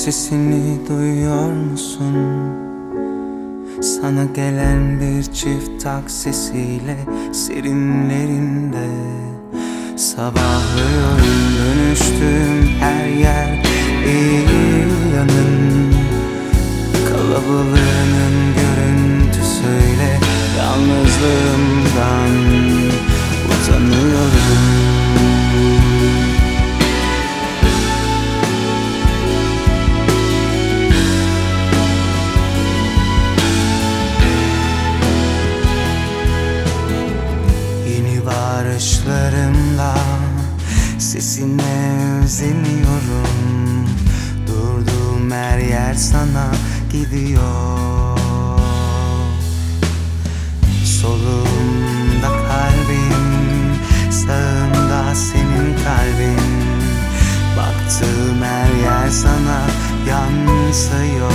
sesini duyuyor musun? Sana gelen bir çift taksisiyle serinlerinde sabahlıyorum, dönüştüm her yer iyi yanın. Kalabalığının görüntüsüyle yalnızlığımdan utanıyorum. Bağırışlarımla sesine özeniyorum. Durduğum her yer sana gidiyor. Solumda kalbim, sağımda senin kalbin. Baktığım her yer sana yansıyor.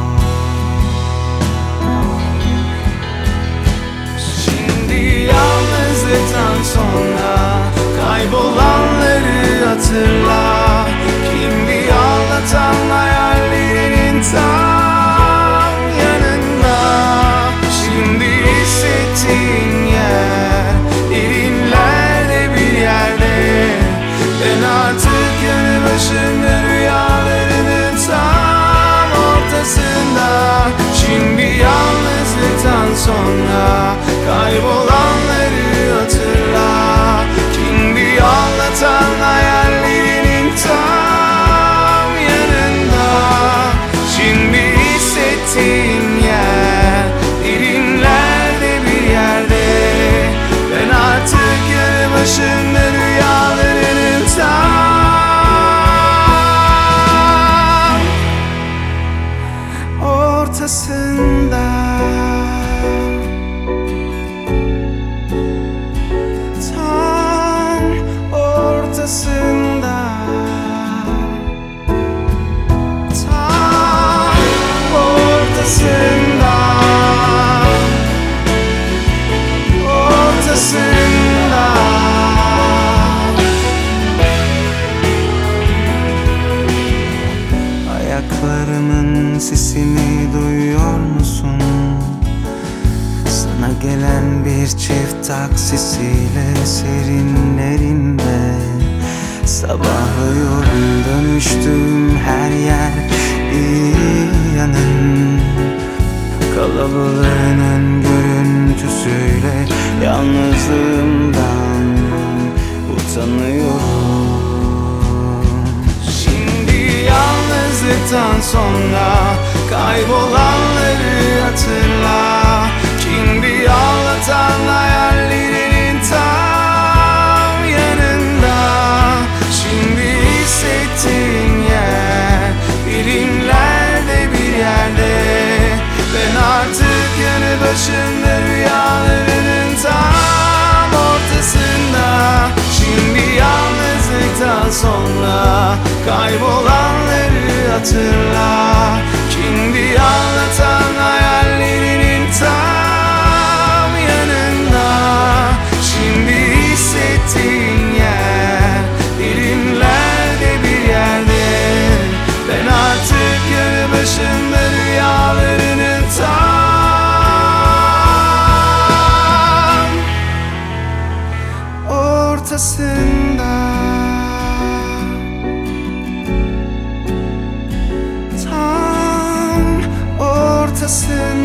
Yalnızlıktan sonra kaybolanları hatırla. Kimdi anlatan hayallerinin tam yanında. Şimdi hissettiğin yer derinlerde bir yerde. Ben artık yanı başında rüyalarının tam ortasında. Şimdi yalnızlıktan sonra kaybolanları hatırla. Kimdi anlatan hayallerinin tam yanında. Şimdi hissettiğin yer derinlerde bir yerde. Ben artık yanı başında rüyalarının tam ortasında. Ayaklarımın sesini duyuyor musun? Sana gelen bir çift taksisiyle serinlerinde sabahlıyorum, dönüştüm her yer iyi yanın. Kalabalığının görüntüsüyle yalnızlığımdan utanıyorum. Yalnızlıktan sonra kaybolanları hatırla. Kimdi ağlatan hayallerinin tam yanında. Şimdi hissettiğin yer derinlerde bir yerde. Ben artık yanı başında rüyalarının tam ortasında. Şimdi yalnızlıktan sonra kaybolanları hatırla. Kimdi anlatan hayallerinin tam yanında. Şimdi hissettiğin yer derinlerde bir yerde. Ben artık yanı başında rüyalarının tam ortasında. Ortasında.